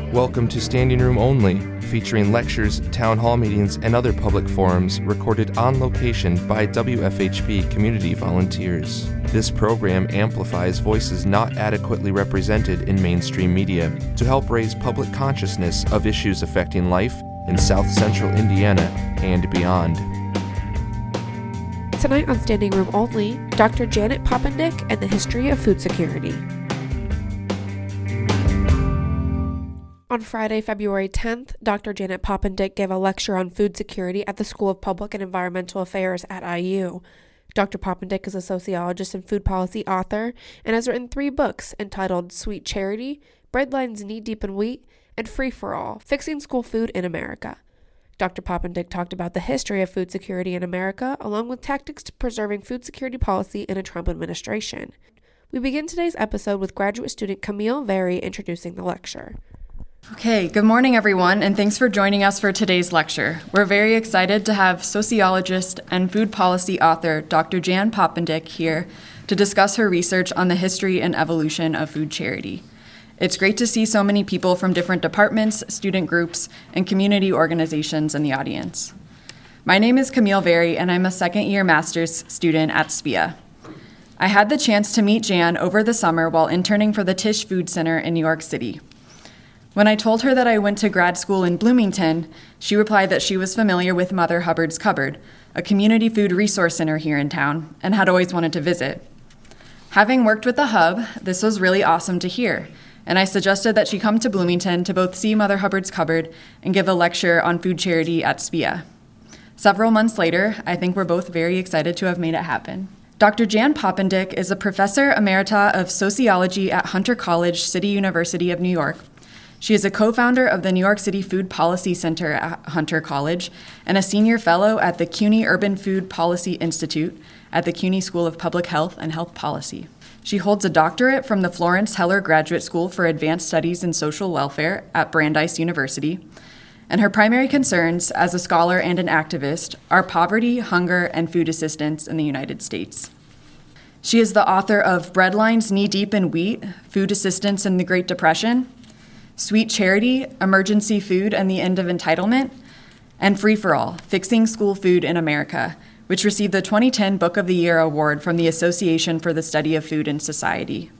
Welcome to Standing Room Only, featuring lectures, town hall meetings, and other public forums recorded on location by WFHB community volunteers. This program amplifies voices not adequately represented in mainstream media to help raise public consciousness of issues affecting life in South Central Indiana and beyond. Tonight on Standing Room Only, Dr. Janet Poppendieck and the History of Food Security. On Friday, February 10th, Dr. Janet Poppendieck gave a lecture on food security at the School of Public and Environmental Affairs at IU. Dr. Poppendieck is a sociologist and food policy author and has written 3 books entitled Sweet Charity, Breadlines Knee Deep in Wheat, and Free for All, Fixing School Food in America. Dr. Poppendieck talked about the history of food security in America, along with tactics to preserving food security policy in a Trump administration. We begin today's episode with graduate student Camille Very introducing the lecture. Okay, good morning, everyone, and thanks for joining us for today's lecture. We're very excited to have sociologist and food policy author Dr. Jan Poppendieck here to discuss her research on the history and evolution of food charity. It's great to see so many people from different departments, student groups, and community organizations in the audience. My name is Camille Very, and I'm a second-year master's student at SPIA. I had the chance to meet Jan over the summer while interning for the Tisch Food Center in New York City. When I told her that I went to grad school in Bloomington, she replied that she was familiar with Mother Hubbard's Cupboard, a community food resource center here in town, and had always wanted to visit. Having worked with the Hub, this was really awesome to hear, and I suggested that she come to Bloomington to both see Mother Hubbard's Cupboard and give a lecture on food charity at SPIA. Several months later, I think we're both very excited to have made it happen. Dr. Jan Poppendieck is a professor emerita of sociology at Hunter College, City University of New York. She is a co-founder of the New York City Food Policy Center at Hunter College and a senior fellow at the CUNY Urban Food Policy Institute at the CUNY School of Public Health and Health Policy. She holds a doctorate from the Florence Heller Graduate School for Advanced Studies in Social Welfare at Brandeis University, and her primary concerns as a scholar and an activist are poverty, hunger, and food assistance in the United States. She is the author of Breadlines Knee Deep in Wheat, Food Assistance in the Great Depression, Sweet Charity, Emergency Food and the End of Entitlement, and Free for All, Fixing School Food in America, which received the 2010 Book of the Year Award from the Association for the Study of Food and Society.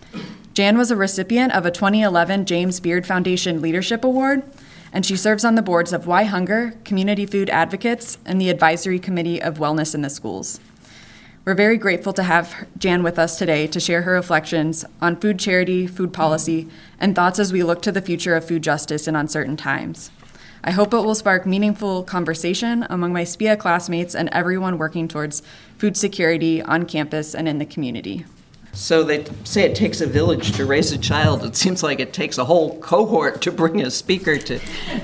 Jan was a recipient of a 2011 James Beard Foundation Leadership Award, and she serves on the boards of Why Hunger, Community Food Advocates, and the Advisory Committee of Wellness in the Schools. We're very grateful to have Jan with us today to share her reflections on food charity, food policy, and thoughts as we look to the future of food justice in uncertain times. I hope it will spark meaningful conversation among my SPIA classmates and everyone working towards food security on campus and in the community. So they say it takes a village to raise a child. It seems like it takes a whole cohort to bring a speaker to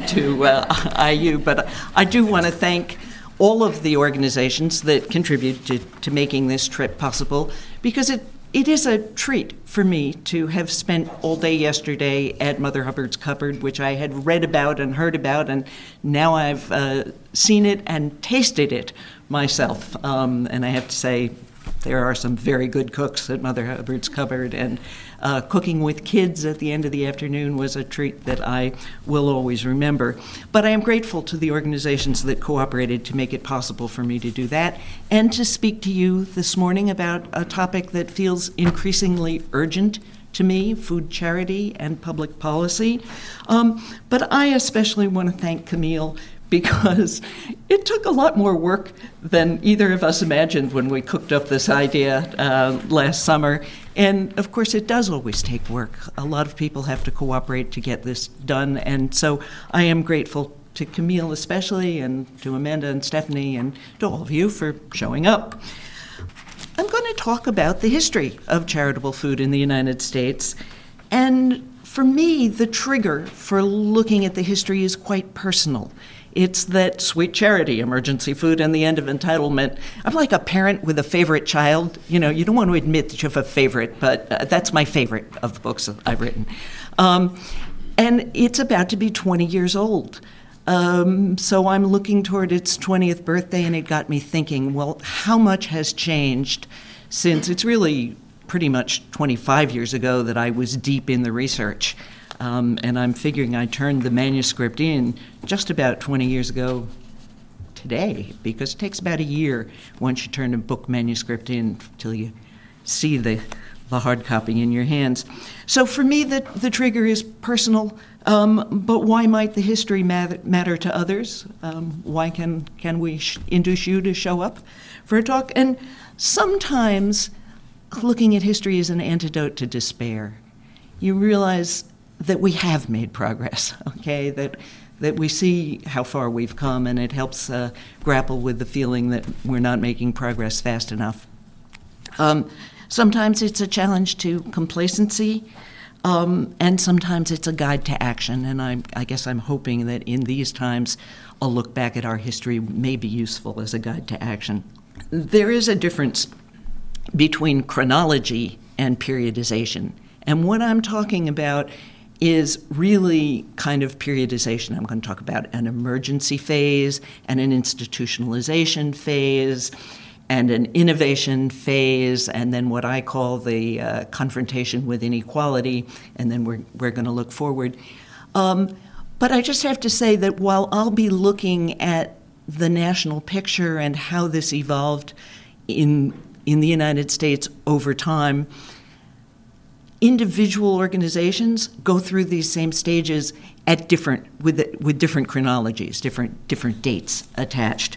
IU, but I do want to thank all of the organizations that contributed to making this trip possible, because it is a treat for me to have spent all day yesterday at Mother Hubbard's Cupboard, which I had read about and heard about, and now I've seen it and tasted it myself. And I have to say, there are some very good cooks at Mother Hubbard's Cupboard, and cooking with kids at the end of the afternoon was a treat that I will always remember. But I am grateful to the organizations that cooperated to make it possible for me to do that and to speak to you this morning about a topic that feels increasingly urgent to me, food charity and public policy. But I especially want to thank Camille, because it took a lot more work than either of us imagined when we cooked up this idea last summer. And of course, it does always take work. A lot of people have to cooperate to get this done. And so I am grateful to Camille especially, and to Amanda and Stephanie, and to all of you for showing up. I'm going to talk about the history of charitable food in the United States. And for me, the trigger for looking at the history is quite personal. It's that Sweet Charity, Emergency Food, and the End of Entitlement. I'm like a parent with a favorite child. You know, you don't want to admit that you have a favorite, but that's my favorite of the books that I've written. And it's about to be 20 years old. So I'm looking toward its 20th birthday, and it got me thinking, well, how much has changed since it's really pretty much 25 years ago that I was deep in the research. And I'm figuring I turned the manuscript in just about 20 years ago today, because it takes about a year once you turn a book manuscript in till you see the hard copy in your hands. So for me, the trigger is personal, but why might the history matter to others? Why can we induce you to show up for a talk? And sometimes looking at history is an antidote to despair. You realize that we have made progress, okay, that we see how far we've come, and it helps grapple with the feeling that we're not making progress fast enough. Sometimes it's a challenge to complacency, and sometimes it's a guide to action, and I guess I'm hoping that in these times a look back at our history may be useful as a guide to action. There is a difference between chronology and periodization, and what I'm talking about is really kind of periodization. I'm going to talk about an emergency phase and an institutionalization phase and an innovation phase, and then what I call the confrontation with inequality, and then we're going to look forward. But I just have to say that while I'll be looking at the national picture and how this evolved in the United States over time, individual organizations go through these same stages at with different chronologies, different dates attached.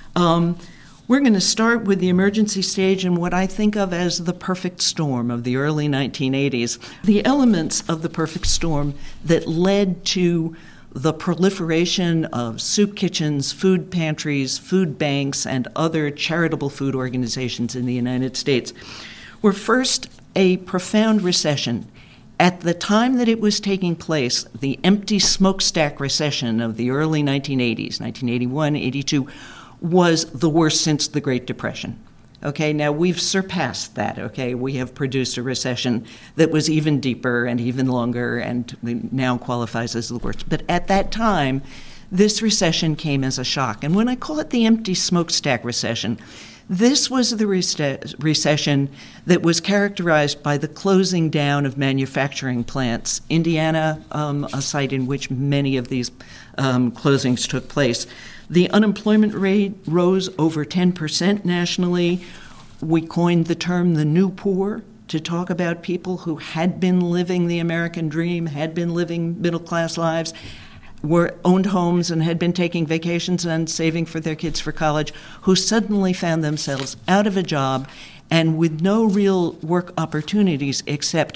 We're going to start with the emergency stage and what I think of as the perfect storm of the early 1980s. The elements of the perfect storm that led to the proliferation of soup kitchens, food pantries, food banks, and other charitable food organizations in the United States were first a profound recession. At the time that it was taking place, the empty smokestack recession of the early 1980s, 1981, 82, was the worst since the Great Depression. Okay, now we've surpassed that, okay? We have produced a recession that was even deeper and even longer and now qualifies as the worst. But at that time, this recession came as a shock. And when I call it the empty smokestack recession, this was the recession that was characterized by the closing down of manufacturing plants. Indiana, a site in which many of these closings took place. The unemployment rate rose over 10% nationally. We coined the term the new poor to talk about people who had been living the American dream, had been living middle-class lives, owned homes and had been taking vacations and saving for their kids for college, who suddenly found themselves out of a job and with no real work opportunities except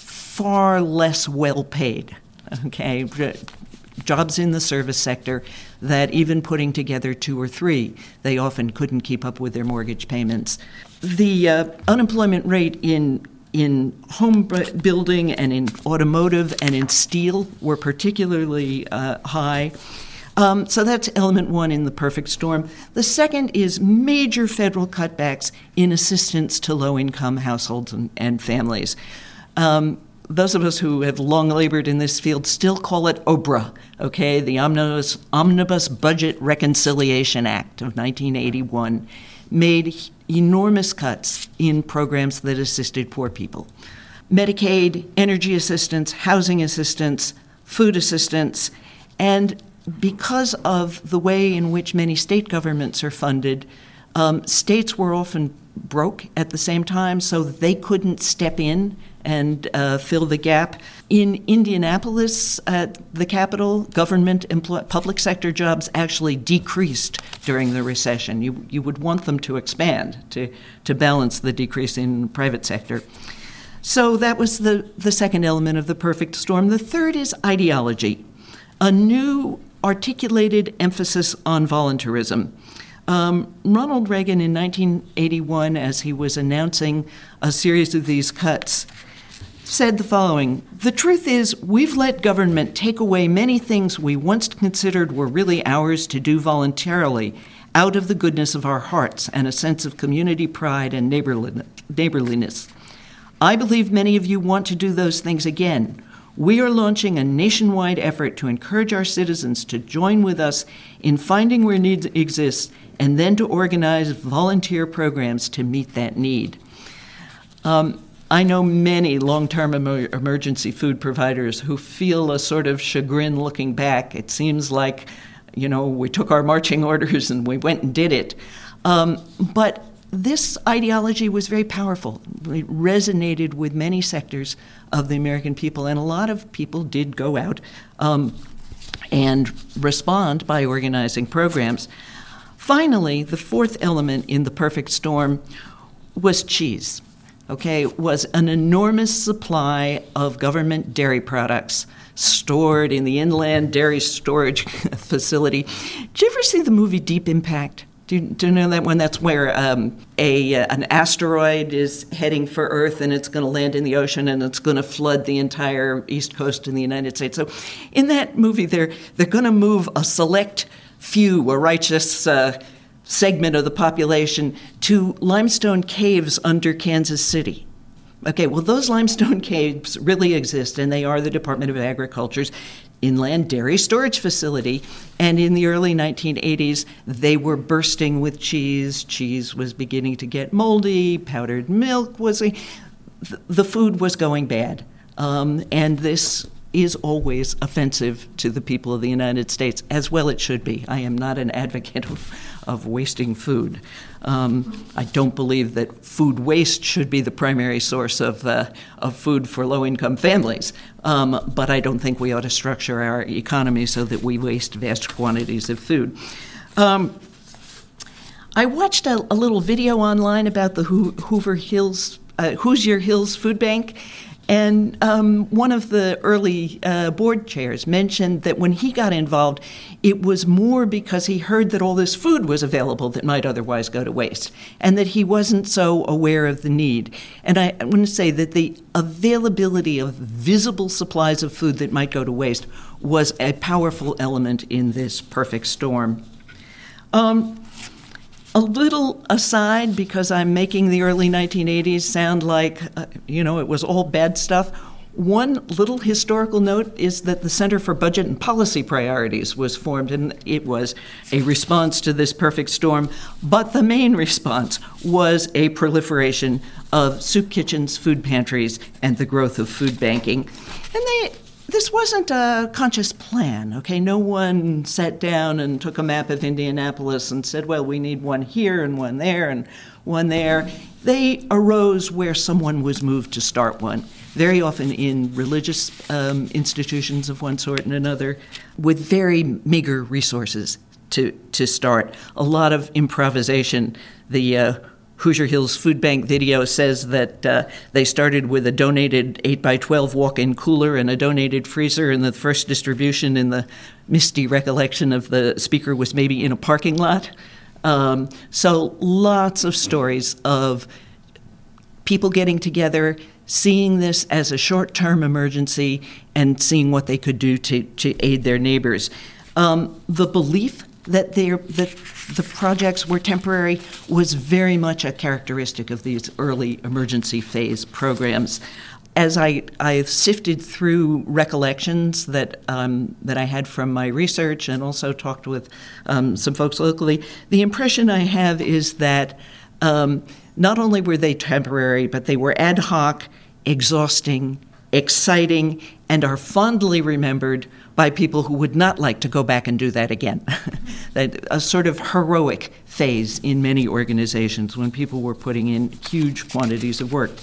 far less well paid, okay? Jobs in the service sector that even putting together 2 or 3, they often couldn't keep up with their mortgage payments. The unemployment rate in home building and in automotive and in steel were particularly high. So that's element one in the perfect storm. The second is major federal cutbacks in assistance to low-income households and families. Those of us who have long labored in this field still call it OBRA, okay, the Omnibus Budget Reconciliation Act of 1981, made enormous cuts in programs that assisted poor people. Medicaid, energy assistance, housing assistance, food assistance, and because of the way in which many state governments are funded, states were often broke at the same time, so they couldn't step in and fill the gap. In Indianapolis, at the capital, government public sector jobs actually decreased during the recession. You would want them to expand to balance the decrease in private sector. So that was the second element of the perfect storm. The third is ideology, a new articulated emphasis on voluntarism. Ronald Reagan in 1981, as he was announcing a series of these cuts, said the following: "The truth is, we've let government take away many things we once considered were really ours to do voluntarily, out of the goodness of our hearts and a sense of community pride and neighborliness. I believe many of you want to do those things again. We are launching a nationwide effort to encourage our citizens to join with us in finding where needs exist and then to organize volunteer programs to meet that need." I know many long-term emergency food providers who feel a sort of chagrin looking back. It seems like, we took our marching orders and we went and did it. But this ideology was very powerful. It resonated with many sectors of the American people, and a lot of people did go out and respond by organizing programs. Finally, the fourth element in the perfect storm was cheese. Was an enormous supply of government dairy products stored in the inland dairy storage facility. Did you ever see the movie Deep Impact? Do you know that one? That's where an asteroid is heading for Earth, and it's going to land in the ocean, and it's going to flood the entire East Coast in the United States. So in that movie, they're going to move a select few, a righteous segment of the population, to limestone caves under Kansas City. Those limestone caves really exist, and they are the Department of Agriculture's inland dairy storage facility. And in the early 1980s, they were bursting with cheese. Cheese was beginning to get moldy. Powdered milk the food was going bad. And this is always offensive to the people of the United States, as well it should be. I am not an advocate of wasting food. I don't believe that food waste should be the primary source of food for low-income families, but I don't think we ought to structure our economy so that we waste vast quantities of food. I watched a little video online about the Hoosier Hills Food Bank. And one of the early board chairs mentioned that when he got involved, it was more because he heard that all this food was available that might otherwise go to waste, and that he wasn't so aware of the need. And I want to say that the availability of visible supplies of food that might go to waste was a powerful element in this perfect storm. A little aside, because I'm making the early 1980s sound like, it was all bad stuff. One little historical note is that the Center for Budget and Policy Priorities was formed, and it was a response to this perfect storm. But the main response was a proliferation of soup kitchens, food pantries, and the growth of food banking. And this wasn't a conscious plan, No one sat down and took a map of Indianapolis and said, well, we need one here and one there and one there. They arose where someone was moved to start one, very often in religious institutions of one sort and another, with very meager resources to start. A lot of improvisation. The Hoosier Hills Food Bank video says that they started with a donated 8x12 walk-in cooler and a donated freezer, and the first distribution, in the misty recollection of the speaker, was maybe in a parking lot. So lots of stories of people getting together, seeing this as a short-term emergency, and seeing what they could do to aid their neighbors. The belief that the projects were temporary was very much a characteristic of these early emergency phase programs. As I sifted through recollections that I had from my research and also talked with some folks locally, the impression I have is that not only were they temporary, but they were ad hoc, exhausting, exciting, and are fondly remembered by people who would not like to go back and do that again. A sort of heroic phase in many organizations when people were putting in huge quantities of work.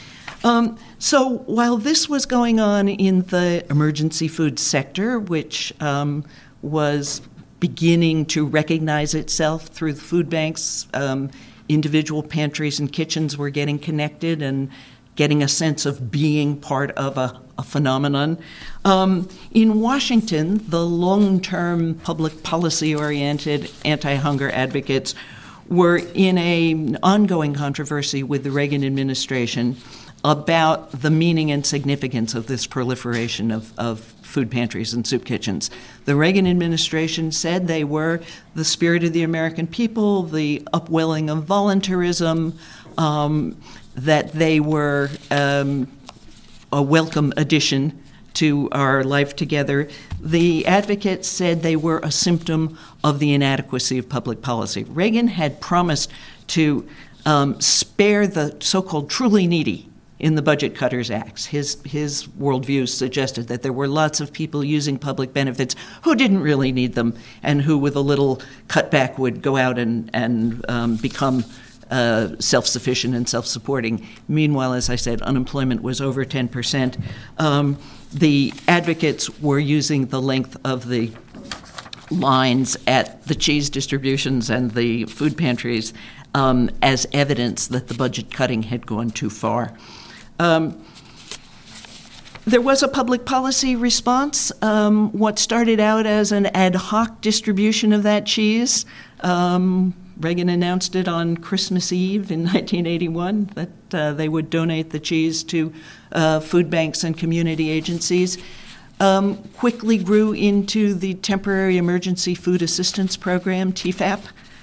So while this was going on in the emergency food sector, which was beginning to recognize itself through the food banks, individual pantries and kitchens were getting connected and getting a sense of being part of a phenomenon. In Washington, the long-term public policy-oriented anti-hunger advocates were in an ongoing controversy with the Reagan administration about the meaning and significance of this proliferation of food pantries and soup kitchens. The Reagan administration said they were the spirit of the American people, the upwelling of voluntarism, that they were a welcome addition to our life together. The advocates said they were a symptom of the inadequacy of public policy. Reagan had promised to spare the so-called truly needy in the Budget Cutters Acts. His worldview suggested that there were lots of people using public benefits who didn't really need them and who, with a little cutback, would go out and become self-sufficient and self-supporting. Meanwhile, as I said, unemployment was over 10%. The advocates were using the length of the lines at the cheese distributions and the food pantries as evidence that the budget cutting had gone too far. There was a public policy response. What started out as an ad hoc distribution of that cheese, Reagan announced it on Christmas Eve in 1981 that they would donate the cheese to food banks and community agencies. Quickly grew into the Temporary Emergency Food Assistance Program, TEFAP,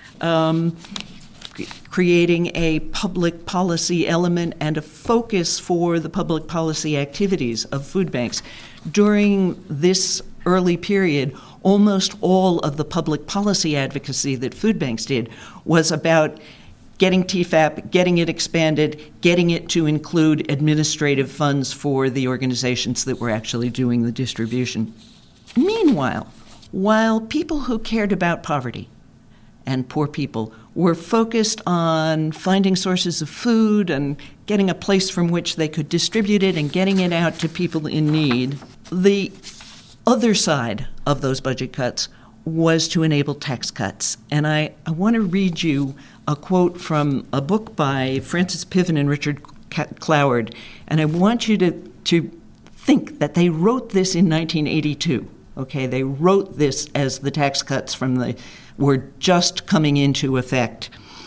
creating a public policy element and a focus for the public policy activities of food banks. During this early period, almost all of the public policy advocacy that food banks did was about getting TEFAP, getting it expanded, getting it to include administrative funds for the organizations that were actually doing the distribution. Meanwhile, while people who cared about poverty and poor people were focused on finding sources of food and getting a place from which they could distribute it and getting it out to people in need, the other side of those budget cuts was to enable tax cuts. And I want to read you a quote from a book by Francis Piven and Richard Cloward, and I want you to think that they wrote this in 1982. Okay, they wrote this as the tax cuts were just coming into effect.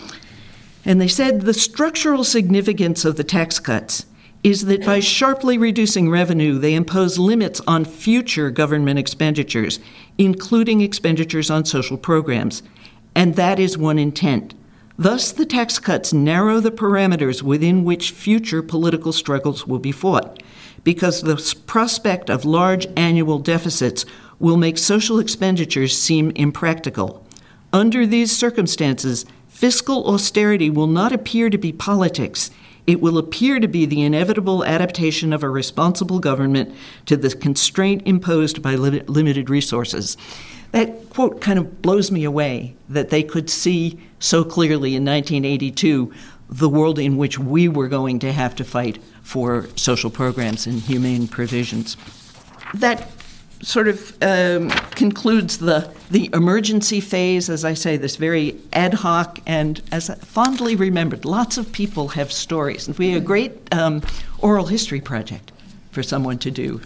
And they said the structural significance of the tax cuts is that by sharply reducing revenue, they impose limits on future government expenditures, including expenditures on social programs. And that is one intent. Thus, the tax cuts narrow the parameters within which future political struggles will be fought, because the prospect of large annual deficits will make social expenditures seem impractical. Under these circumstances, fiscal austerity will not appear to be politics. It will appear to be the inevitable adaptation of a responsible government to the constraint imposed by limited resources. That quote kind of blows me away, that they could see so clearly in 1982 the world in which we were going to have to fight for social programs and humane provisions. That sort of concludes the emergency phase, as I say, this very ad hoc and, as fondly remembered, lots of people have stories. And we had a great oral history project for someone to do.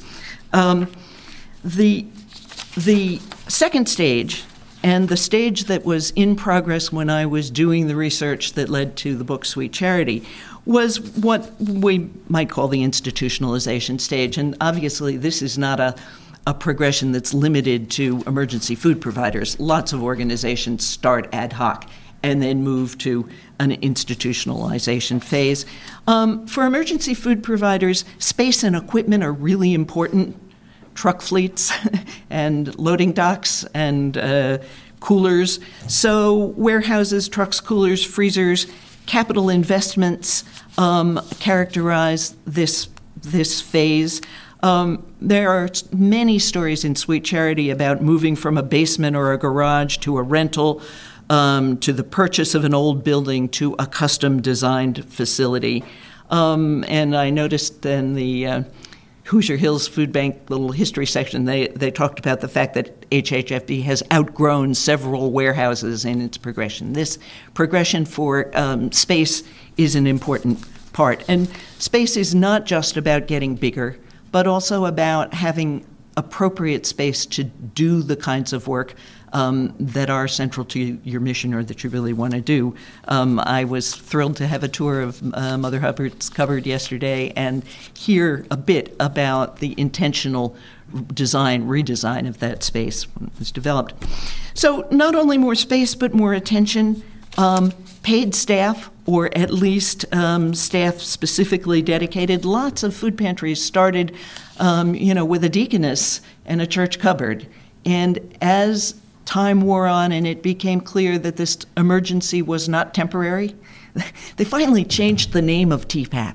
The second stage, and the stage that was in progress when I was doing the research that led to the book Sweet Charity, was what we might call the institutionalization stage. And obviously this is not a progression that's limited to emergency food providers. Lots of organizations start ad hoc and then move to an institutionalization phase. For emergency food providers, space and equipment are really important. Truck fleets and loading docks and coolers. So warehouses, trucks, coolers, freezers, capital investments characterize this phase. There are many stories in Sweet Charity about moving from a basement or a garage to a rental, to the purchase of an old building to a custom-designed facility. And I noticed in the Hoosier Hills Food Bank little history section, they talked about the fact that HHFB has outgrown several warehouses in its progression. This progression for space is an important part. And space is not just about getting bigger, but also about having appropriate space to do the kinds of work that are central to your mission or that you really want to do. I was thrilled to have a tour of Mother Hubbard's cupboard yesterday and hear a bit about the intentional redesign of that space when it was developed. So not only more space, but more attention, paid staff, or at least staff specifically dedicated. Lots of food pantries started, with a deaconess and a church cupboard. And as time wore on and it became clear that this emergency was not temporary, they finally changed the name of TPAP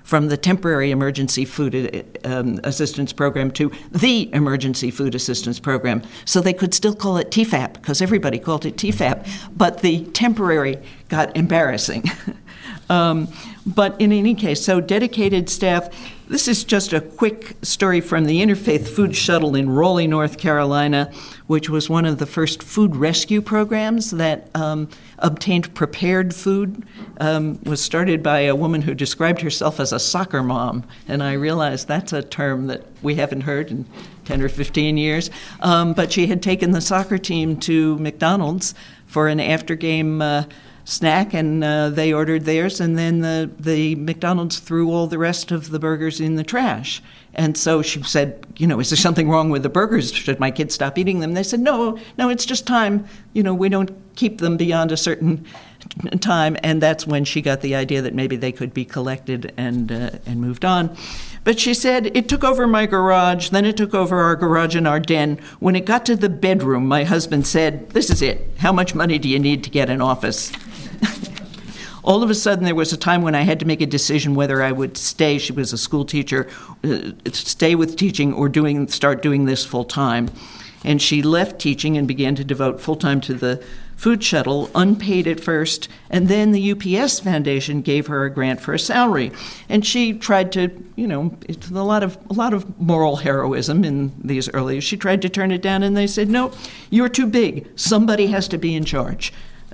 from the temporary emergency food assistance program to the emergency food assistance program. So they could still call it TFAP, because everybody called it TFAP, but the temporary got embarrassing. But in any case, so dedicated staff. This is just a quick story from the Interfaith Food Shuttle in Raleigh, North Carolina, which was one of the first food rescue programs that obtained prepared food. Was started by a woman who described herself as a soccer mom, and I realize that's a term that we haven't heard in 10 or 15 years. But she had taken the soccer team to McDonald's for an after-game snack, and they ordered theirs, and then the McDonald's threw all the rest of the burgers in the trash. And so she said, is there something wrong with the burgers? Should my kids stop eating them? They said, no, it's just time. We don't keep them beyond a certain time. And that's when she got the idea that maybe they could be collected and moved on. But she said, it took over my garage, then it took over our garage and our den. When it got to the bedroom, my husband said, this is it. How much money do you need to get an office? All of a sudden, there was a time when I had to make a decision whether I would stay, she was a school teacher, stay with teaching or start doing this full time. And she left teaching and began to devote full time to the food shuttle, unpaid at first, and then the UPS Foundation gave her a grant for a salary. And she tried to, it's a lot of moral heroism in these early years. She tried to turn it down, and they said, no, you're too big. Somebody has to be in charge.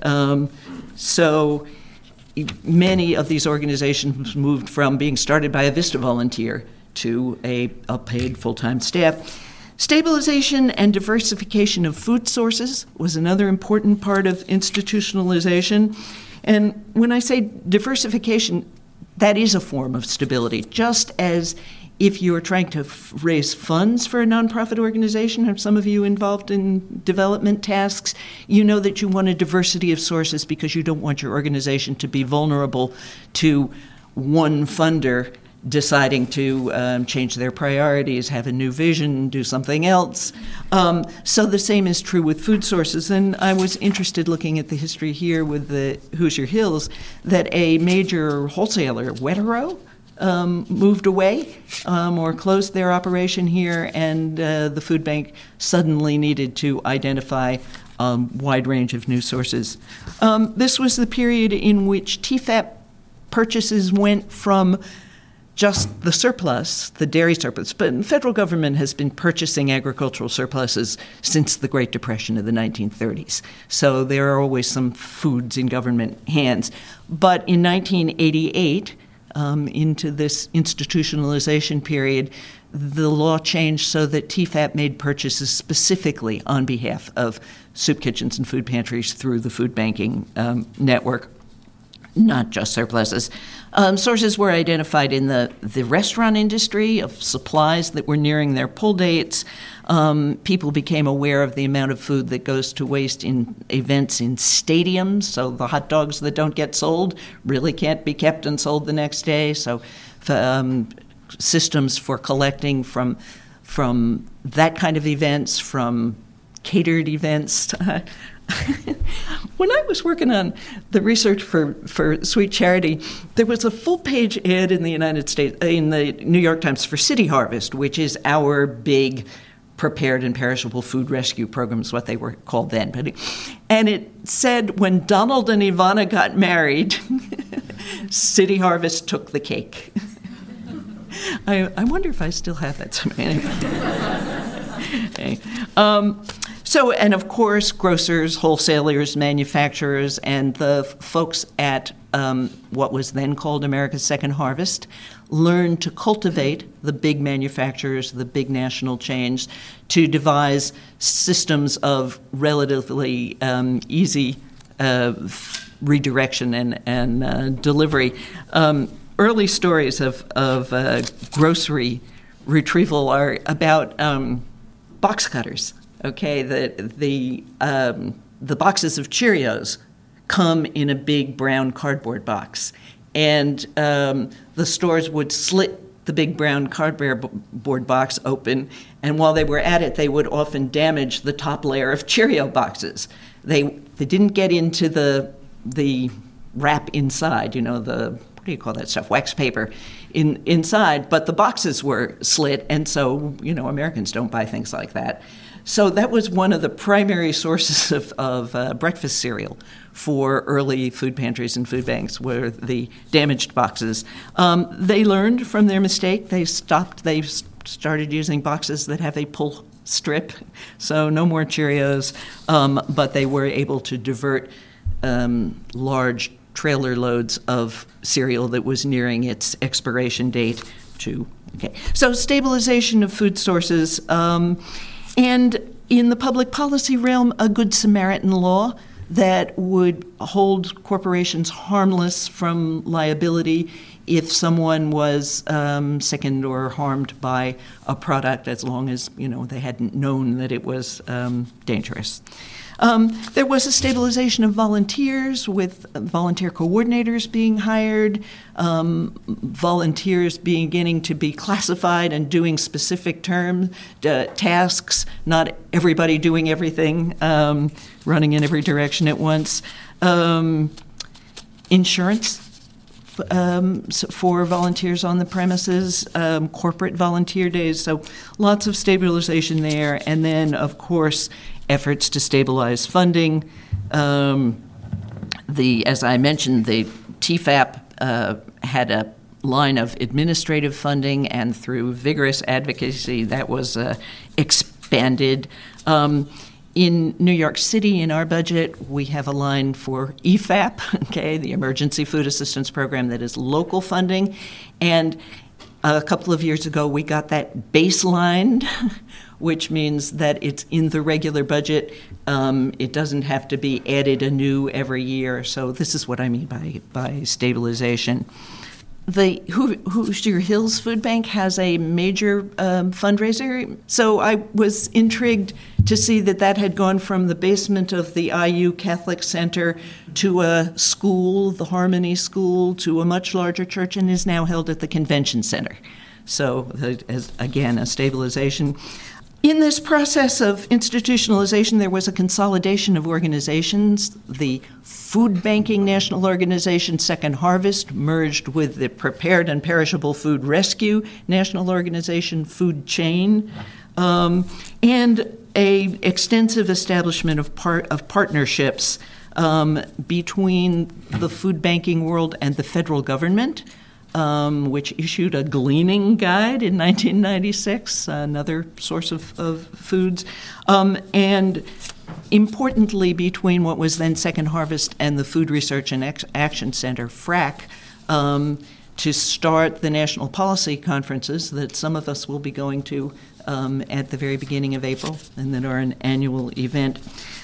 So many of these organizations moved from being started by a VISTA volunteer to a paid full-time staff. Stabilization and diversification of food sources was another important part of institutionalization. And when I say diversification, that is a form of stability, just as if you're trying to raise funds for a nonprofit organization, or some of you involved in development tasks, you know that you want a diversity of sources because you don't want your organization to be vulnerable to one funder deciding to change their priorities, have a new vision, do something else. So the same is true with food sources. And I was interested looking at the history here with the Hoosier Hills that a major wholesaler, Wetero, moved away or closed their operation here, and the food bank suddenly needed to identify a wide range of new sources. This was the period in which TFAP purchases went from just the surplus, the dairy surplus, but the federal government has been purchasing agricultural surpluses since the Great Depression of the 1930s. So there are always some foods in government hands. But in 1988, into this institutionalization period, the law changed so that TFAP made purchases specifically on behalf of soup kitchens and food pantries through the food banking network, not just surpluses. Sources were identified in the restaurant industry of supplies that were nearing their pull dates. People became aware of the amount of food that goes to waste in events in stadiums, so the hot dogs that don't get sold really can't be kept and sold the next day. So systems for collecting from that kind of events, from catered events. When I was working on the research for Sweet Charity, there was a full-page ad in the United States, in the New York Times, for City Harvest, which is our big prepared and perishable food rescue programs, what they were called then. And it said, when Donald and Ivana got married, City Harvest took the cake. I wonder if I still have that. Anyway. So, and of course, grocers, wholesalers, manufacturers, and the folks at what was then called America's Second Harvest learned to cultivate the big manufacturers, the big national chains, to devise systems of relatively easy redirection and delivery. Early stories of grocery retrieval are about box cutters. Okay, the boxes of Cheerios come in a big brown cardboard box, and the stores would slit the big brown cardboard box open, and while they were at it, they would often damage the top layer of Cheerio boxes. They didn't get into the wrap inside, the what do you call that stuff, wax paper inside, but the boxes were slit, and so, Americans don't buy things like that. So that was one of the primary sources of breakfast cereal for early food pantries and food banks, were the damaged boxes. They learned from their mistake. They started using boxes that have a pull strip, so no more Cheerios, but they were able to divert large trailer loads of cereal that was nearing its expiration date to, So stabilization of food sources, and in the public policy realm, a Good Samaritan law that would hold corporations harmless from liability if someone was sickened or harmed by a product, as long as they hadn't known that it was dangerous. There was a stabilization of volunteers, with volunteer coordinators being hired, volunteers beginning to be classified and doing specific tasks, not everybody doing everything, running in every direction at once. Insurance for volunteers on the premises, corporate volunteer days, so lots of stabilization there. And then, of course, efforts to stabilize funding. As I mentioned, the TFAP had a line of administrative funding, and through vigorous advocacy, that was expanded. In New York City, in our budget, we have a line for EFAP, the Emergency Food Assistance Program, that is local funding. And a couple of years ago, we got that baselined, which means that it's in the regular budget. It doesn't have to be added anew every year. So this is what I mean by stabilization. The Hoosier Hills Food Bank has a major fundraiser. So I was intrigued to see that had gone from the basement of the IU Catholic Center to a school, the Harmony School, to a much larger church, and is now held at the Convention Center. So, again, a stabilization. In this process of institutionalization, there was a consolidation of organizations. The Food Banking National Organization, Second Harvest, merged with the Prepared and Perishable Food Rescue National Organization, Food Chain, and a extensive establishment of partnerships between the food banking world and the federal government, which issued a gleaning guide in 1996, another source of foods, and importantly between what was then Second Harvest and the Food Research and Action Center, FRAC, to start the national policy conferences that some of us will be going to at the very beginning of April, and that are an annual event.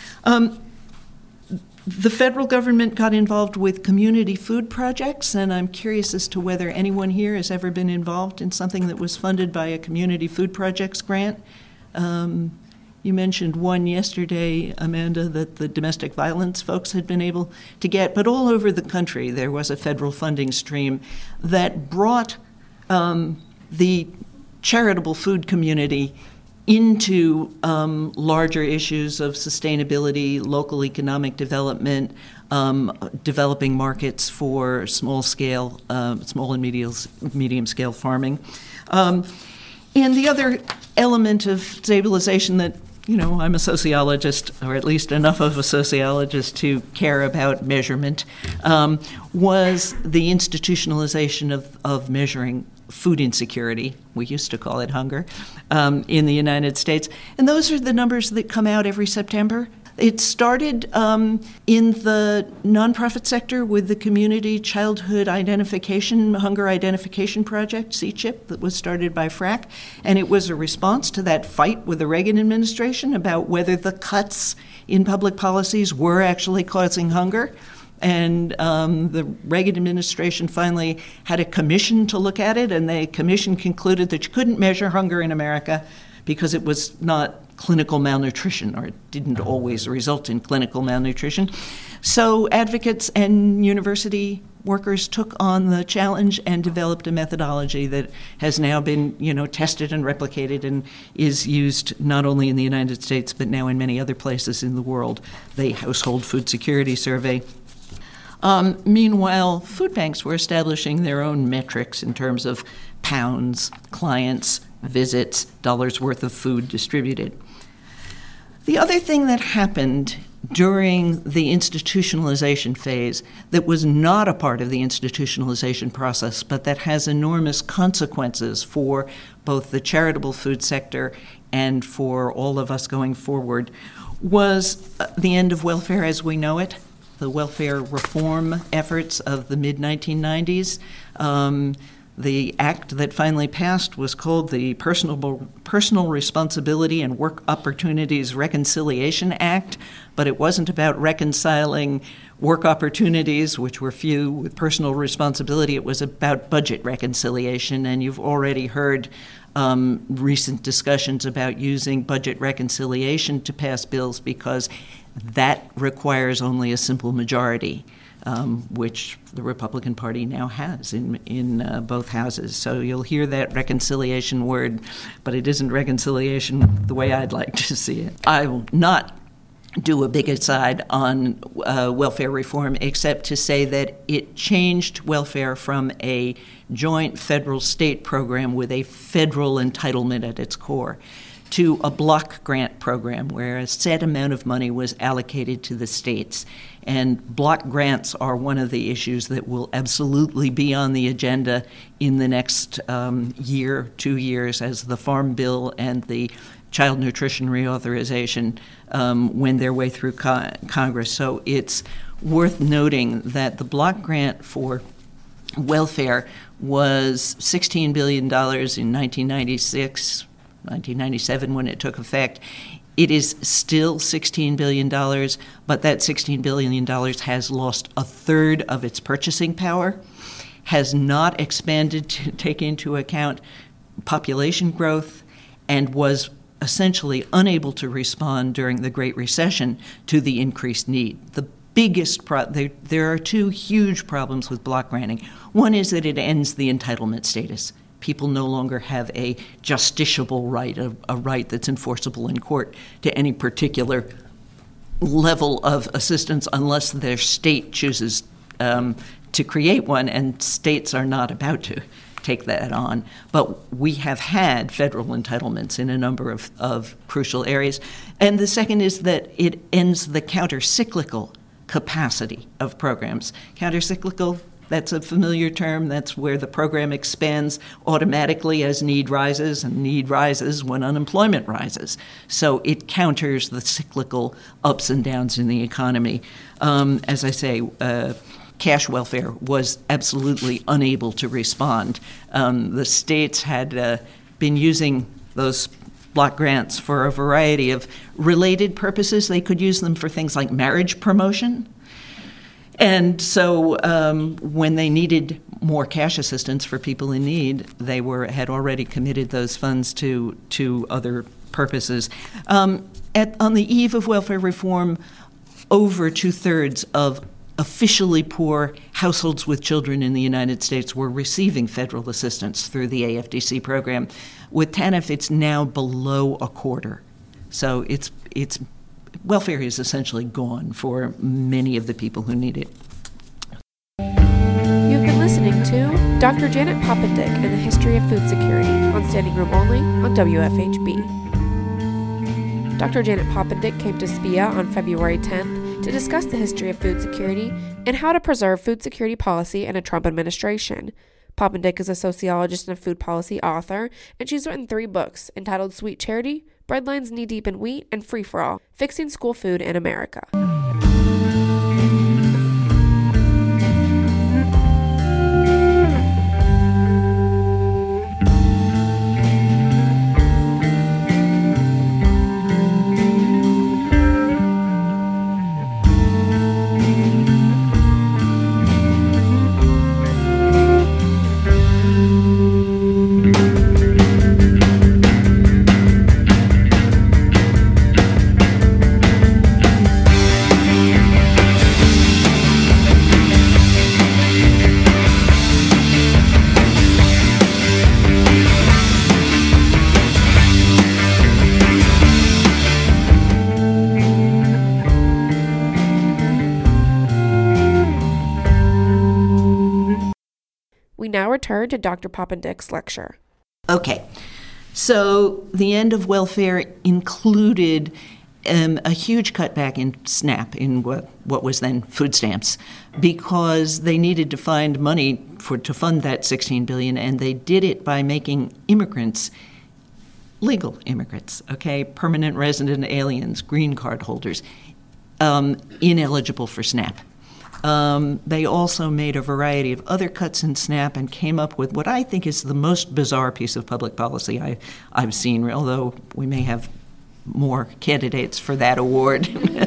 The federal government got involved with community food projects, and I'm curious as to whether anyone here has ever been involved in something that was funded by a community food projects grant. You mentioned one yesterday, Amanda, that the domestic violence folks had been able to get, but all over the country there was a federal funding stream that brought the charitable food community into larger issues of sustainability, local economic development, developing markets for small and medium-scale farming. And the other element of stabilization that, I'm a sociologist, or at least enough of a sociologist to care about measurement, was the institutionalization of measuring food insecurity. We used to call it hunger in the United States. And those are the numbers that come out every September. It started in the nonprofit sector with the Community Childhood Hunger Identification Project, CCHIP, that was started by FRAC. And it was a response to that fight with the Reagan administration about whether the cuts in public policies were actually causing hunger. And the Reagan administration finally had a commission to look at it, and the commission concluded that you couldn't measure hunger in America because it was not clinical malnutrition, or it didn't always result in clinical malnutrition. So advocates and university workers took on the challenge and developed a methodology that has now been, tested and replicated and is used not only in the United States but now in many other places in the world. The Household Food Security Survey. Meanwhile, food banks were establishing their own metrics in terms of pounds, clients, visits, dollars worth of food distributed. The other thing that happened during the institutionalization phase that was not a part of the institutionalization process, but that has enormous consequences for both the charitable food sector and for all of us going forward, was the end of welfare as we know it, the welfare reform efforts of the mid-1990s. The act that finally passed was called the Personal Responsibility and Work Opportunities Reconciliation Act, but it wasn't about reconciling work opportunities, which were few, with personal responsibility. It was about budget reconciliation, and you've already heard recent discussions about using budget reconciliation to pass bills because that requires only a simple majority. Which the Republican Party now has in both houses. So you'll hear that reconciliation word, but it isn't reconciliation the way I'd like to see it. I will not do a big aside on welfare reform except to say that it changed welfare from a joint federal-state program with a federal entitlement at its core to a block grant program where a set amount of money was allocated to the states. And block grants are one of the issues that will absolutely be on the agenda in the next year, 2 years, as the Farm Bill and the Child Nutrition Reauthorization wend their way through Congress. So it's worth noting that the block grant for welfare was $16 billion in 1996, 1997 when it took effect. It is still $16 billion, but that $16 billion has lost a third of its purchasing power, has not expanded to take into account population growth, and was essentially unable to respond during the Great Recession to the increased need. The biggest there are two huge problems with block granting. One is that it ends the entitlement status. People no longer have a justiciable right, a right that's enforceable in court to any particular level of assistance unless their state chooses to create one, and states are not about to take that on. But we have had federal entitlements in a number of crucial areas. And the second is that it ends the counter-cyclical capacity of programs. Counter-cyclical, that's a familiar term. That's where the program expands automatically as need rises, and need rises when unemployment rises. So it counters the cyclical ups and downs in the economy. As I say, cash welfare was absolutely unable to respond. The states had been using those block grants for a variety of related purposes. They could use them for things like marriage promotion. And so when they needed more cash assistance for people in need, they had already committed those funds to other purposes. On the eve of welfare reform, over 2/3 of officially poor households with children in the United States were receiving federal assistance through the AFDC program. With TANF, it's now below a quarter. So it's welfare is essentially gone for many of the people who need it. You've been listening to Dr. Janet Poppendieck and the History of Food Security on Standing Room Only on WFHB. Dr. Janet Poppendieck came to SPIA on February 10th to discuss the history of food security and how to preserve food security policy in a Trump administration. Poppendieck is a sociologist and a food policy author, and she's written 3 books entitled Sweet Charity, Breadlines Knee Deep in Wheat, and Free for All, Fixing School Food in America. We now return to Dr. Poppendick's lecture. Okay, so the end of welfare included a huge cutback in SNAP, in what was then food stamps, because they needed to find money to fund that $16 billion, and they did it by making immigrants, legal immigrants, okay, permanent resident aliens, green card holders, ineligible for SNAP. They also made a variety of other cuts in SNAP and came up with what I think is the most bizarre piece of public policy I've seen, although we may have more candidates for that award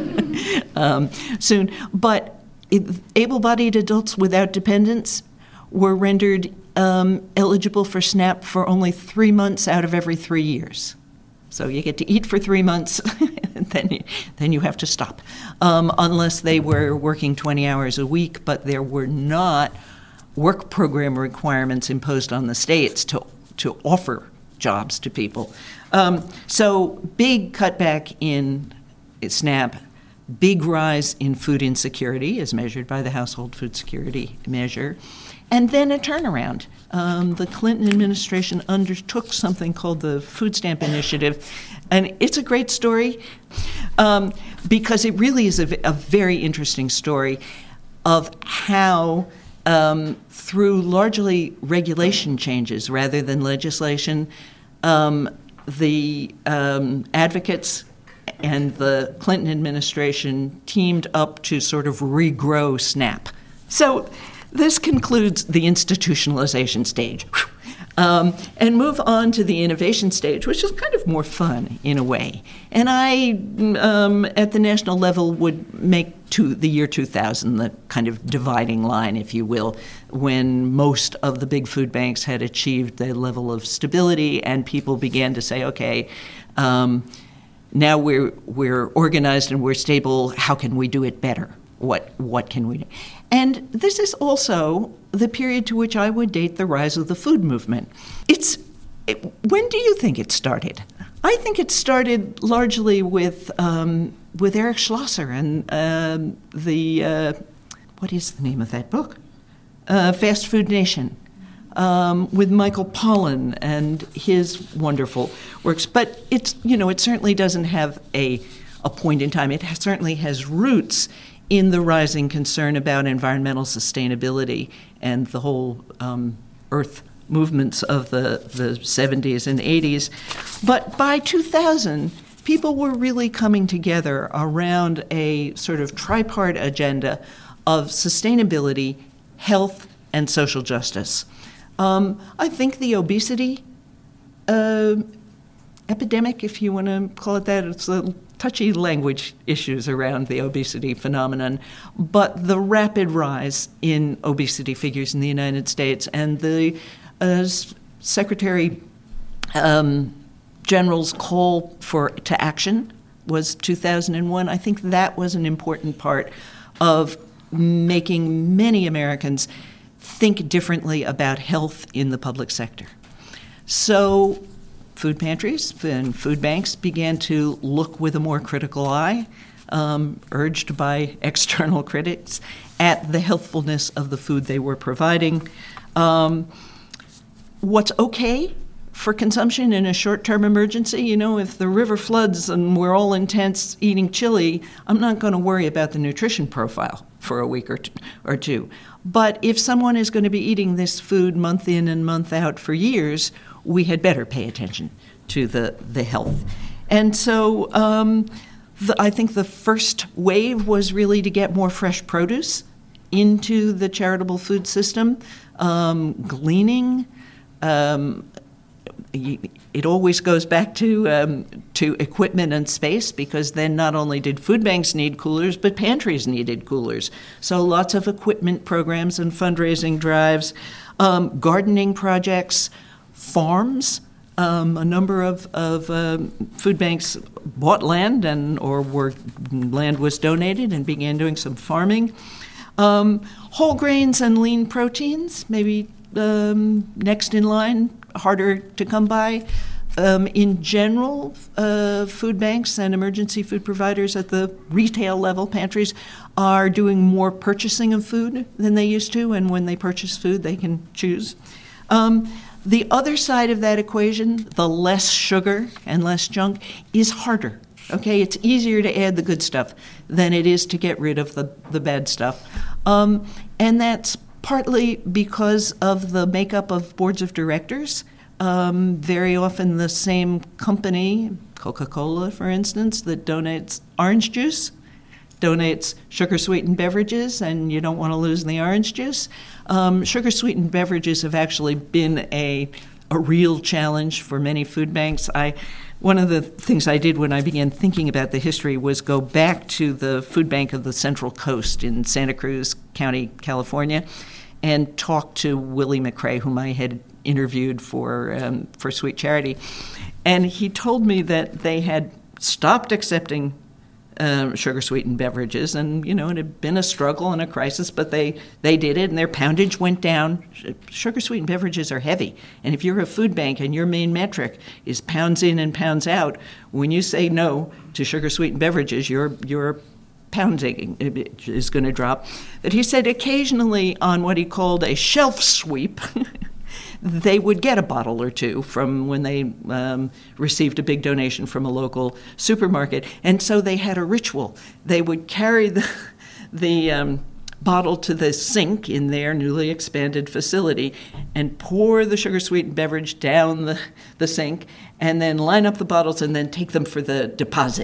soon. But able-bodied adults without dependents were rendered eligible for SNAP for only 3 months out of every 3 years. So you get to eat for 3 months, and then you have to stop, unless they were working 20 hours a week, but there were not work program requirements imposed on the states to offer jobs to people. So big cutback in SNAP, big rise in food insecurity as measured by the Household Food Security Measure, and then a turnaround. The Clinton administration undertook something called the Food Stamp Initiative, and it's a great story because it really is a very interesting story of how through largely regulation changes rather than legislation, the advocates and the Clinton administration teamed up to sort of regrow SNAP. So this concludes the institutionalization stage. And move on to the innovation stage, which is kind of more fun in a way. And I, at the national level, would make the year 2000 the kind of dividing line, if you will, when most of the big food banks had achieved their level of stability and people began to say, okay, now we're organized and we're stable, how can we do it better? What can we do? And this is also the period to which I would date the rise of the food movement. When do you think it started? I think it started largely with Eric Schlosser and what is the name of that book? Fast Food Nation, with Michael Pollan and his wonderful works. But it certainly doesn't have a point in time. It certainly has roots in the rising concern about environmental sustainability and the whole earth movements of the 70s and 80s. But by 2000, people were really coming together around a sort of tripart agenda of sustainability, health, and social justice. I think the obesity epidemic, if you want to call it that, it's a touchy language issues around the obesity phenomenon, but the rapid rise in obesity figures in the United States and the Secretary General's call to action was 2001. I think that was an important part of making many Americans think differently about health in the public sector. So food pantries and food banks began to look with a more critical eye, urged by external critics, at the healthfulness of the food they were providing. What's okay for consumption in a short-term emergency? If the river floods and we're all in tents eating chili, I'm not going to worry about the nutrition profile for a week or two. But if someone is going to be eating this food month in and month out for years, we had better pay attention to the health. And so I think the first wave was really to get more fresh produce into the charitable food system, gleaning. It always goes back to equipment and space, because then not only did food banks need coolers, but pantries needed coolers. So lots of equipment programs and fundraising drives, gardening projects, farms. A number of food banks bought land land was donated and began doing some farming. Whole grains and lean proteins, maybe next in line, harder to come by. in general, food banks and emergency food providers at the retail level, pantries, are doing more purchasing of food than they used to, and when they purchase food, they can choose. The other side of that equation, the less sugar and less junk, is harder. Okay, it's easier to add the good stuff than it is to get rid of the bad stuff. And that's partly because of the makeup of boards of directors. Very often the same company, Coca-Cola, for instance, that donates orange juice, donates sugar-sweetened beverages, and you don't want to lose the orange juice. Sugar-sweetened beverages have actually been a real challenge for many food banks. One of the things I did when I began thinking about the history was go back to the food bank of the Central Coast in Santa Cruz County, California, and talk to Willie McRae, whom I had interviewed for Sweet Charity. And he told me that they had stopped accepting sugar-sweetened beverages, and it had been a struggle and a crisis, but they did it, and their poundage went down. Sugar-sweetened beverages are heavy, and if you're a food bank and your main metric is pounds in and pounds out, when you say no to sugar-sweetened beverages, your pounding is going to drop. But he said occasionally on what he called a shelf sweep, they would get a bottle or two from when they received a big donation from a local supermarket. And so they had a ritual. They would carry the bottle to the sink in their newly expanded facility and pour the sugar-sweetened beverage down the sink and then line up the bottles and then take them for the deposit.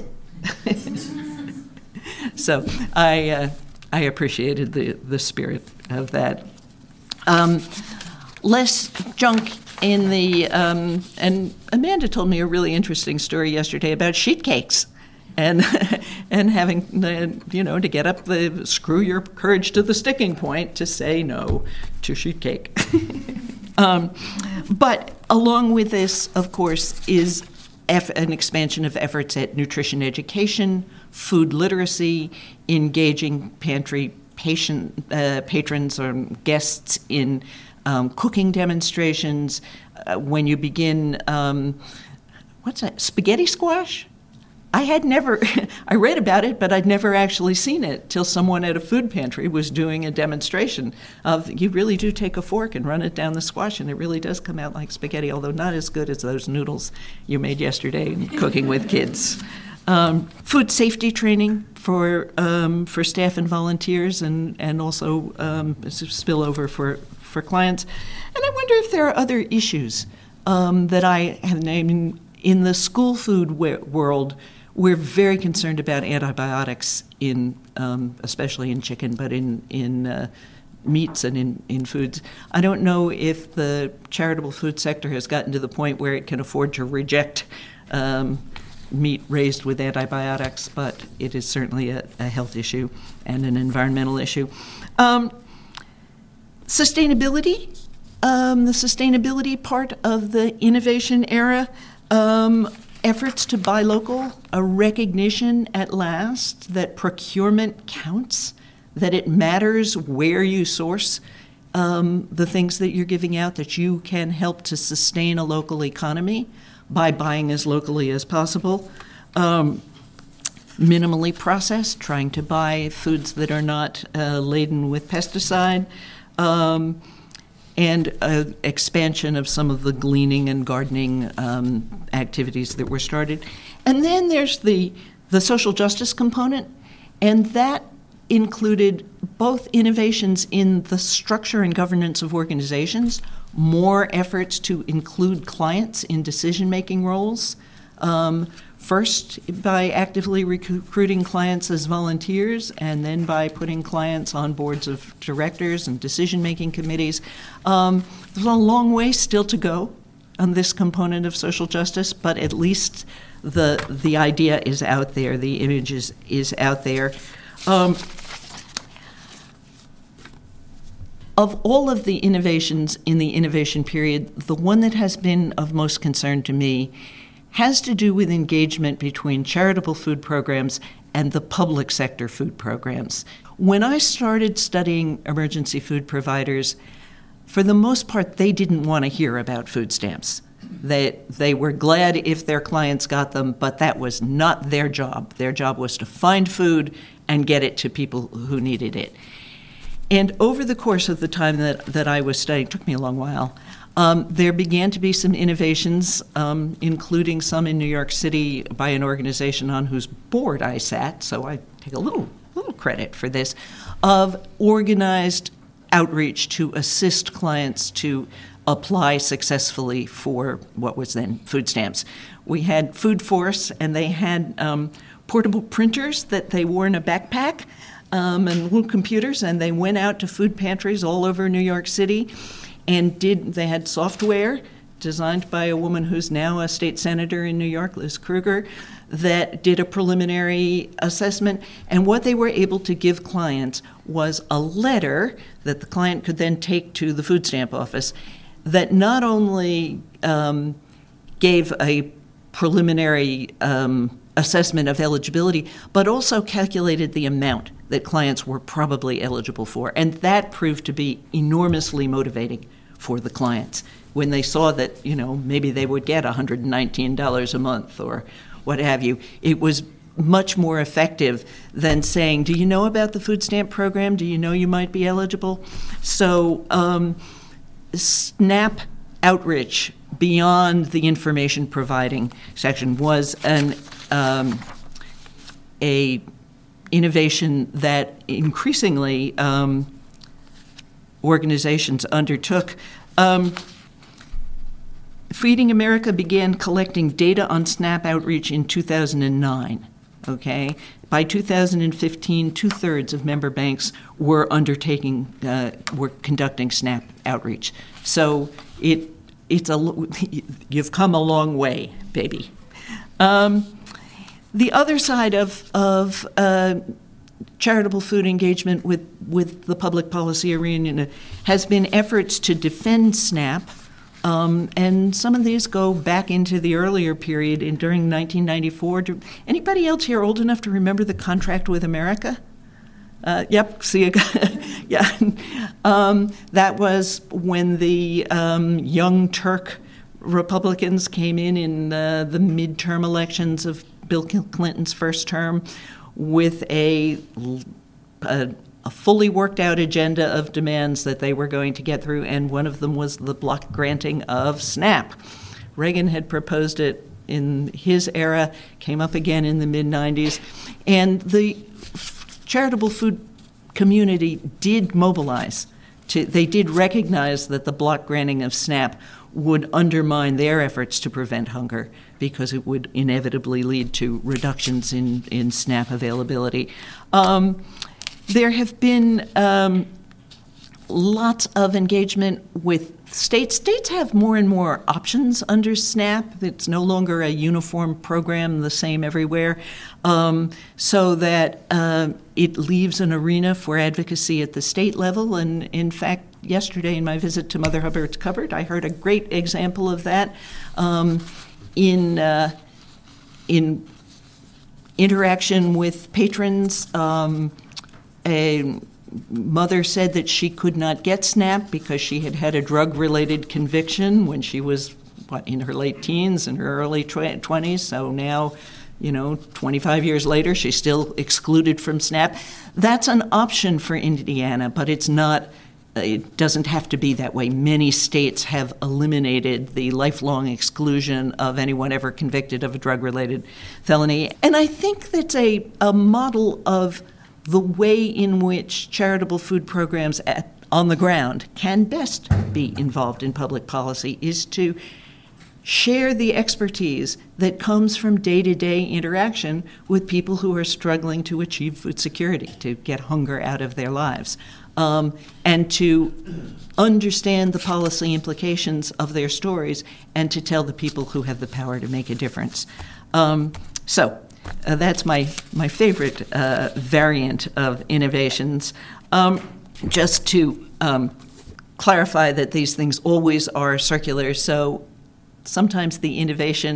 So I appreciated the spirit of that. Less junk in the, and Amanda told me a really interesting story yesterday about sheet cakes and having, to get up screw your courage to the sticking point to say no to sheet cake. But along with this, of course, is an expansion of efforts at nutrition education, food literacy, engaging pantry patrons or guests in cooking demonstrations. When you begin, what's that, spaghetti squash? I read about it, but I'd never actually seen it till someone at a food pantry was doing a demonstration of, you really do take a fork and run it down the squash, and it really does come out like spaghetti, although not as good as those noodles you made yesterday in cooking with kids. Food safety training for staff and volunteers, and also spillover for clients. And I wonder if there are other issues that I have named. In the school food world, we're very concerned about antibiotics especially in chicken, but in meats and in foods. I don't know if the charitable food sector has gotten to the point where it can afford to reject meat raised with antibiotics, but it is certainly a health issue and an environmental issue. Sustainability, the sustainability part of the innovation era, efforts to buy local, a recognition at last that procurement counts, that it matters where you source the things that you're giving out, that you can help to sustain a local economy by buying as locally as possible. Minimally processed, trying to buy foods that are not laden with pesticide, and expansion of some of the gleaning and gardening activities that were started. And then there's the social justice component, and that included both innovations in the structure and governance of organizations, more efforts to include clients in decision-making roles, first by actively recruiting clients as volunteers, and then by putting clients on boards of directors and decision-making committees. There's a long way still to go on this component of social justice, but at least the idea is out there, the image is out there. Of all of the innovations in the innovation period, the one that has been of most concern to me has to do with engagement between charitable food programs and the public sector food programs. When I started studying emergency food providers, for the most part, they didn't want to hear about food stamps. They were glad if their clients got them, but that was not their job. Their job was to find food and get it to people who needed it. And over the course of the time that I was studying, it took me a long while, there began to be some innovations, including some in New York City by an organization on whose board I sat, so I take a little credit for this, of organized outreach to assist clients to apply successfully for what was then food stamps. We had Food Force, and they had portable printers that they wore in a backpack, and little computers, and they went out to food pantries all over New York City, and they had software designed by a woman who's now a state senator in New York, Liz Krueger, that did a preliminary assessment. And what they were able to give clients was a letter that the client could then take to the food stamp office that not only gave a preliminary assessment of eligibility, but also calculated the amount that clients were probably eligible for. And that proved to be enormously motivating for the clients when they saw that, maybe they would get $119 a month or what have you. It was much more effective than saying, do you know about the food stamp program? Do you know you might be eligible? So SNAP outreach beyond the information providing section was a innovation that increasingly organizations undertook. Feeding America began collecting data on SNAP outreach in 2009. Okay, by 2015, 2/3 of member banks were conducting SNAP outreach. So you've come a long way, baby. The other side of charitable food engagement with the public policy arena has been efforts to defend SNAP, and some of these go back into the earlier period during 1994. Anybody else here old enough to remember the contract with America? Yep, see you. Yeah. That was when the Young Turk Republicans came in the midterm elections of Bill Clinton's first term with a fully worked out agenda of demands that they were going to get through, and one of them was the block granting of SNAP. Reagan had proposed it in his era, came up again in the mid-90s, and the charitable food community did mobilize. They did recognize that the block granting of SNAP would undermine their efforts to prevent hunger because it would inevitably lead to reductions in SNAP availability. There have been lots of engagement with states. States have more and more options under SNAP. It's no longer a uniform program, the same everywhere, so that it leaves an arena for advocacy at the state level. And in fact, yesterday in my visit to Mother Hubbard's Cupboard, I heard a great example of that in interaction with patrons. A mother said that she could not get SNAP because she had had a drug-related conviction when she was, in her late teens and her early 20s. So now, 25 years later, she's still excluded from SNAP. That's an option for Indiana, but it's not. It doesn't have to be that way. Many states have eliminated the lifelong exclusion of anyone ever convicted of a drug-related felony. And I think that's a model of the way in which charitable food programs on the ground can best be involved in public policy is to share the expertise that comes from day-to-day interaction with people who are struggling to achieve food security, to get hunger out of their lives, and to understand the policy implications of their stories and to tell the people who have the power to make a difference. That's my favorite variant of innovations. Just to clarify that these things always are circular, so sometimes the innovation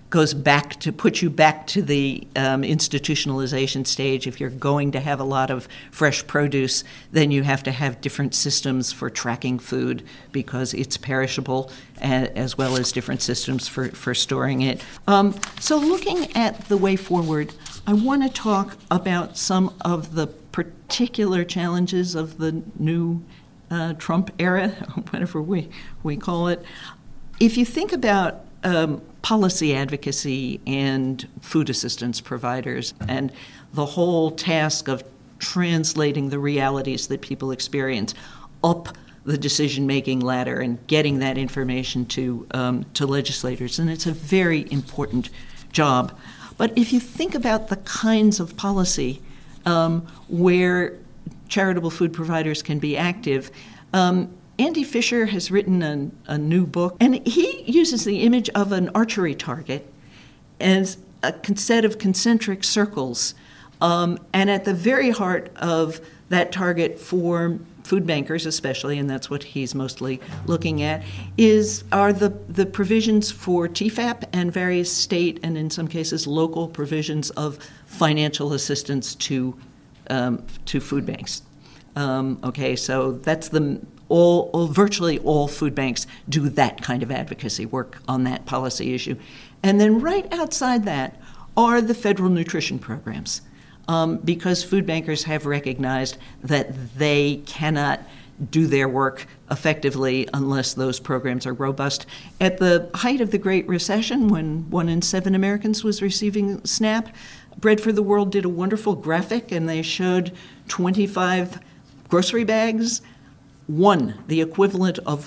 puts you back to the institutionalization stage. If you're going to have a lot of fresh produce, then you have to have different systems for tracking food because it's perishable, as well as different systems for storing it. So looking at the way forward, I want to talk about some of the particular challenges of the new Trump era, whatever we call it. If you think about policy advocacy and food assistance providers and the whole task of translating the realities that people experience up the decision-making ladder and getting that information to legislators, and it's a very important job. But if you think about the kinds of policy where charitable food providers can be active, Andy Fisher has written a new book, and he uses the image of an archery target as a set of concentric circles. And at the very heart of that target for food bankers especially, and that's what he's mostly looking at, are the provisions for TFAP and various state and in some cases local provisions of financial assistance to food banks. Okay, so that's virtually all food banks do that kind of advocacy work on that policy issue. And then right outside that are the federal nutrition programs, because food bankers have recognized that they cannot do their work effectively unless those programs are robust. At the height of the Great Recession, when 1 in 7 Americans was receiving SNAP, Bread for the World did a wonderful graphic, and they showed 25 grocery bags, the equivalent of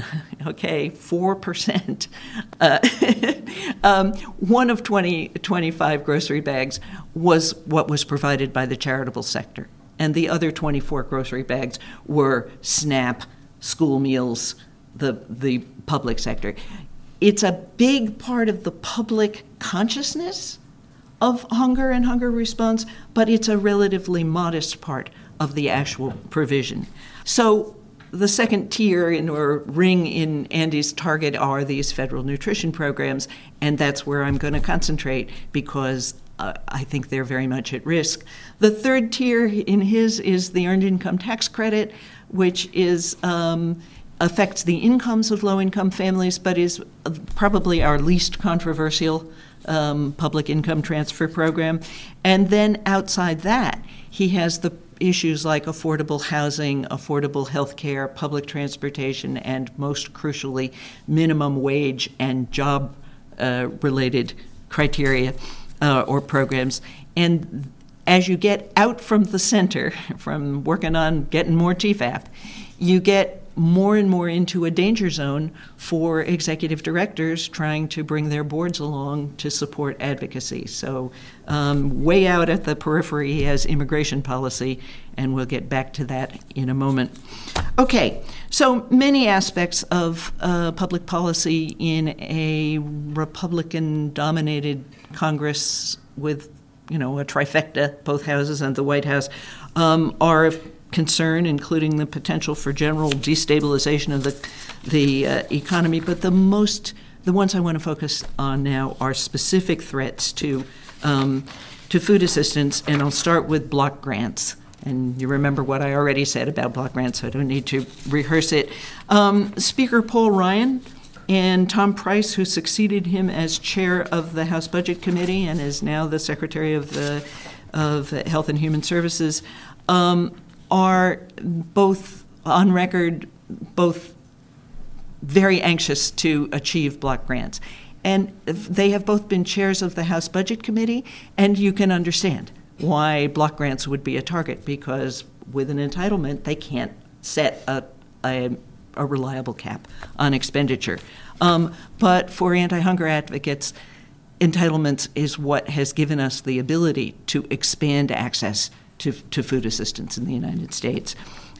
4%. One of 25 grocery bags was what was provided by the charitable sector. And the other 24 grocery bags were SNAP, school meals, the public sector. It's a big part of the public consciousness of hunger and hunger response, but it's a relatively modest part of the actual provision. So the second tier or ring in Andy's target are these federal nutrition programs, and that's where I'm going to concentrate because I think they're very much at risk. The third tier in his is the Earned Income Tax Credit, which affects the incomes of low-income families, but is probably our least controversial public income transfer program. And then outside that, he has the issues like affordable housing, affordable health care, public transportation, and most crucially, minimum wage and job-related criteria or programs. And as you get out from the center, from working on getting more TFAP, you get more and more into a danger zone for executive directors trying to bring their boards along to support advocacy. So way out at the periphery, he has immigration policy, and we'll get back to that in a moment. Okay, so many aspects of public policy in a Republican-dominated Congress with, a trifecta, both houses and the White House, are of concern, including the potential for general destabilization of the economy. But the ones I want to focus on now are specific threats to food assistance, and I'll start with block grants. And you remember what I already said about block grants, so I don't need to rehearse it. Speaker Paul Ryan and Tom Price, who succeeded him as chair of the House Budget Committee and is now the Secretary of Health and Human Services, are both on record, both very anxious to achieve block grants. And they have both been chairs of the House Budget Committee, and you can understand why block grants would be a target, because with an entitlement, they can't set a reliable cap on expenditure. But for anti-hunger advocates, entitlements is what has given us the ability to expand access to food assistance in the United States.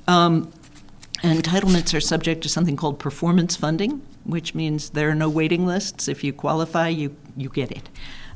Entitlements are subject to something called performance funding, which means there are no waiting lists. If you qualify, you get it.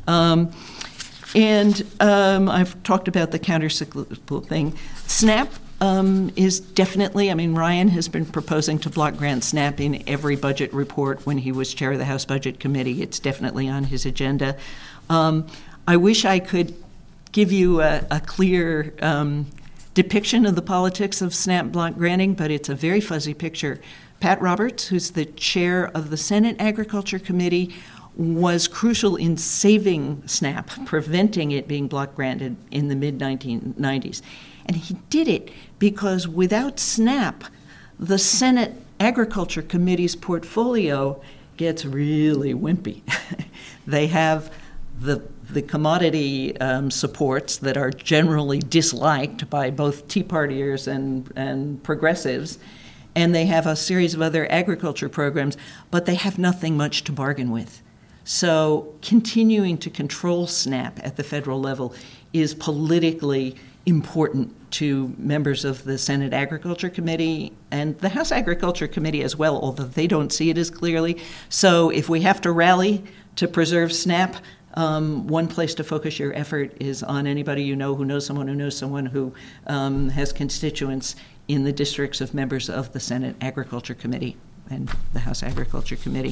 And I've talked about the countercyclical thing. SNAP is definitely, Ryan has been proposing to block grant SNAP in every budget report when he was chair of the House Budget Committee. It's definitely on his agenda. I wish I could give you a clear depiction of the politics of SNAP block granting, but it's a very fuzzy picture. Pat Roberts, who's the chair of the Senate Agriculture Committee, was crucial in saving SNAP, preventing it being block granted in the mid-1990s. And he did it because without SNAP, the Senate Agriculture Committee's portfolio gets really wimpy. They have the commodity supports that are generally disliked by both Tea Partiers and progressives, and they have a series of other agriculture programs, but they have nothing much to bargain with. So continuing to control SNAP at the federal level is politically important to members of the Senate Agriculture Committee and the House Agriculture Committee as well, although they don't see it as clearly. So if we have to rally to preserve SNAP, one place to focus your effort is on anybody you know who knows someone who has constituents in the districts of members of the Senate Agriculture Committee and the House Agriculture Committee.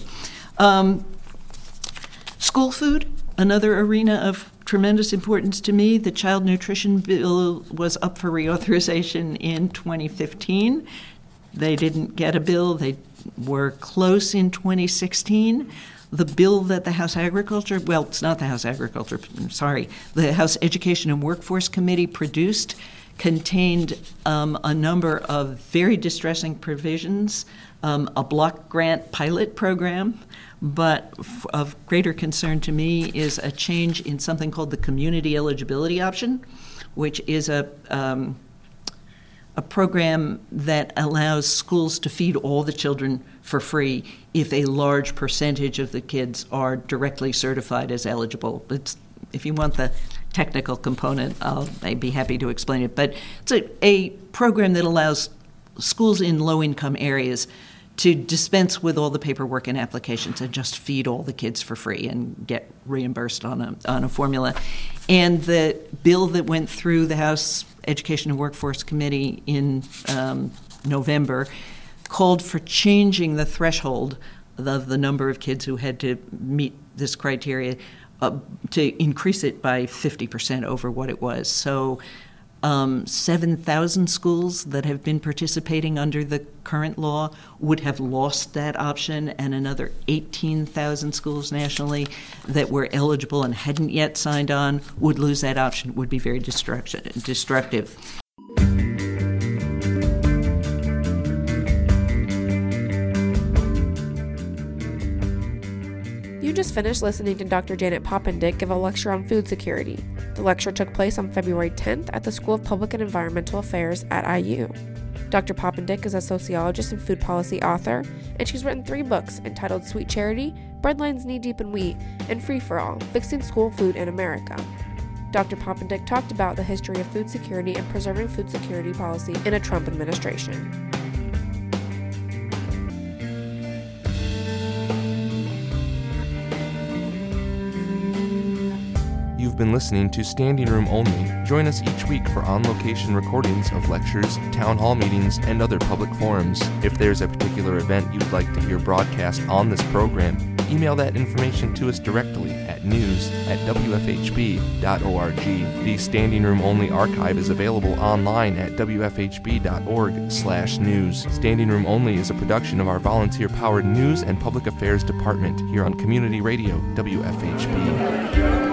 School food, another arena of tremendous importance to me. The child nutrition bill was up for reauthorization in 2015. They didn't get a bill. They were close in 2016. The bill that the House Agriculture, well, it's not the House Agriculture, sorry, the House Education and Workforce Committee produced contained a number of very distressing provisions, a block grant pilot program, but of greater concern to me is a change in something called the community eligibility option, which is a program that allows schools to feed all the children for free if a large percentage of the kids are directly certified as eligible. If you want the technical component, I'd be happy to explain it. But it's a program that allows schools in low-income areas to dispense with all the paperwork and applications and just feed all the kids for free and get reimbursed on a formula. And the bill that went through the House Education and Workforce Committee in November called for changing the threshold of the number of kids who had to meet this criteria to increase it by 50% over what it was. So 7,000 schools that have been participating under the current law would have lost that option, and another 18,000 schools nationally that were eligible and hadn't yet signed on would lose that option. It would be very destructive. You just finished listening to Dr. Janet Poppendieck give a lecture on food security. The lecture took place on February 10th at the School of Public and Environmental Affairs at IU. Dr. Poppendieck is a sociologist and food policy author, and she's written 3 books entitled Sweet Charity, Breadlines Knee Deep in Wheat, and Free for All, Fixing School Food in America. Dr. Poppendieck talked about the history of food security and preserving food security policy in a Trump administration. You've been listening to Standing Room Only. Join us each week for on-location recordings of lectures, town hall meetings, and other public forums. If there's a particular event you'd like to hear broadcast on this program, email that information to us directly at news@wfhb.org. The Standing Room Only archive is available online at wfhb.org/news. Standing Room Only is a production of our volunteer-powered News and Public Affairs Department here on Community Radio, WFHB.